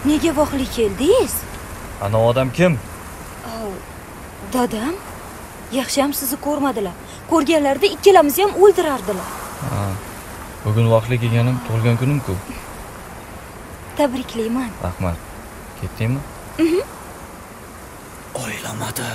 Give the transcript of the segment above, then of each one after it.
Nega voqli keldingiz? Ana odam kim? Dadam. Yaxshiyam sizni ko'rmadilar. Ko'rganlarida ikkalamizni ham o'ldirardilar. Bugun voqli kelganim tug'ilgan kunim-ku. Tabriklayman. Rahmat. Ketdingmi? O'ylamadi.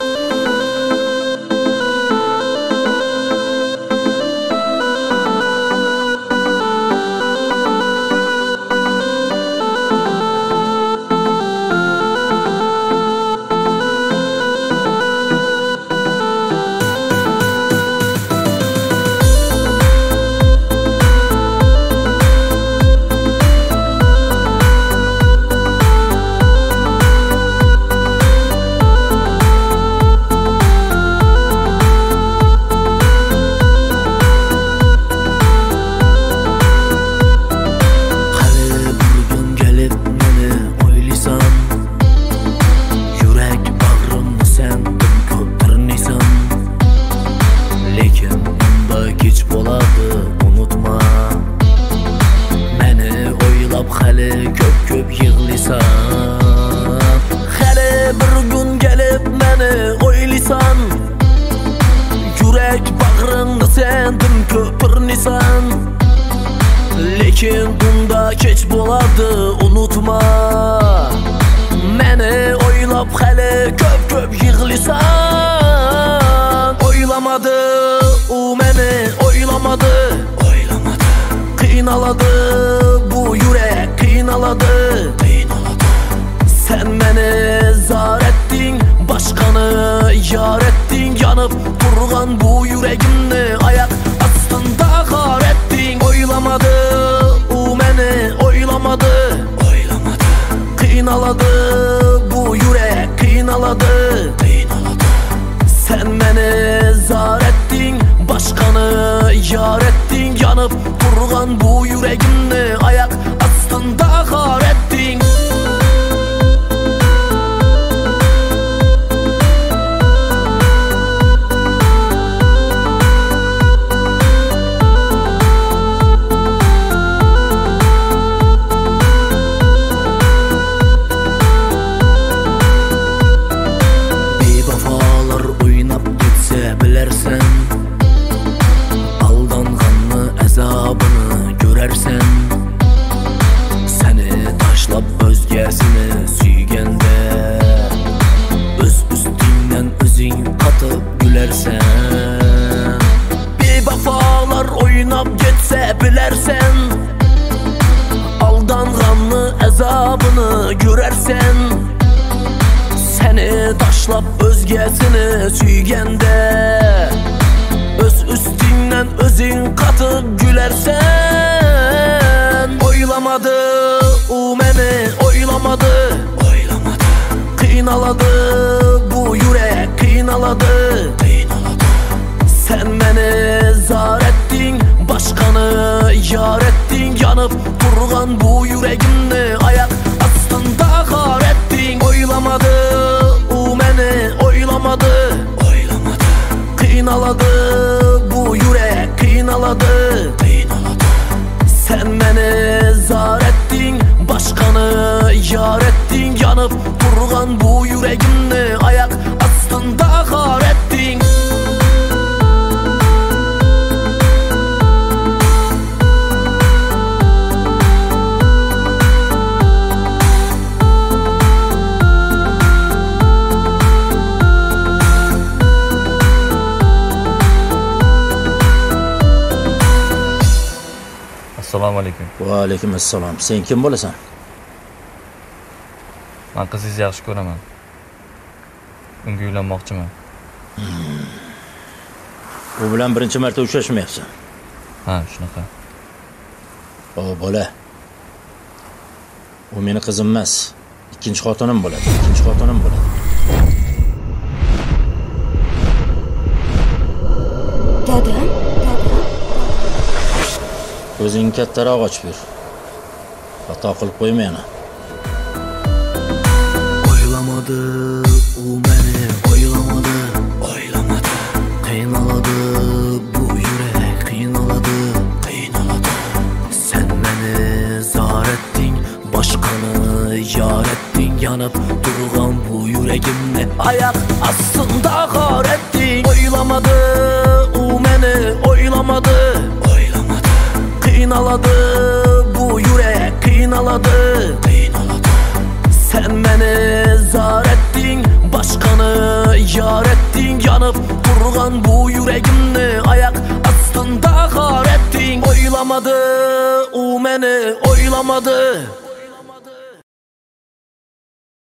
Lekin bunda kech bo'ladi, unutma. Meni o'ylab hali ko'p yig'lisan. O'ylamadi, u meni o'ylamadi. Qiynaladi bu yurak, qiynaladi. Sen meni zar etding, boshqani yor etding. Yanib turgan bu yuragimni oyoq ostida xor etding. O'ylamadi, u meni o'ylamadi. Qiynaladi bu yurak, qiynaladi. Sen meni zar etding, boshqani yor etding. Yanib turgan bu yuragimni oyoq ostida xor etding. Bilersen, aldanğanını, azabını görersen, seni taşlap özgesini süygende, öz üstünden özün katıp gülersen, bir bafalar oynap geçse bilersen, aldanğanını, azabını görersen, seni taşlap özgesini süygende, öz üstünden özün katıp gülersen. O'ylamadı, u meni o'ylamadı. Qiynaladı bu yürek, qiynaladı. Sen meni zar etding, boshqani yor etding. Yanib turgan bu yuragimni oyoq ostida xor etding. O'ylamadı, u meni o'ylamadı. Qiynaladı bu yürek, qiynaladı. Sen meni zar etding, boshqani yor etding. Yanib turgan bu yuragimni oyoq ostida xor etding. Assalomu alaykum. Va alaykum assalom. Sen kim bo'lasan? Men qizingizni yaxshi ko'raman. Unga uylanmoqchiman. U bilan birinchi marta uchrashmayapsan. Ha, shunaqa. O bola. U meni qizim emas. Ikkinchi xotinim bo'ladi. Dadam? O'zing kattaroq ochib yur. Xato qilib qo'yma yana. O'ylamadı, u meni o'ylamadı. Qiynaladı bu yurek, qiynaladı. Sen meni zar etding, boshqani yanıp durgan bu yüreğimni ayak astında har ettin. Oylamadı o meni, oylamadı, oylamadı. Kıynaladı bu yürek, kıynaladı, kıynaladı. Sen beni zar ettin, başkanı yar ettin. Yanıp durgan bu yüreğimni ayak astında har ettin. Oylamadı o meni, oylamadı.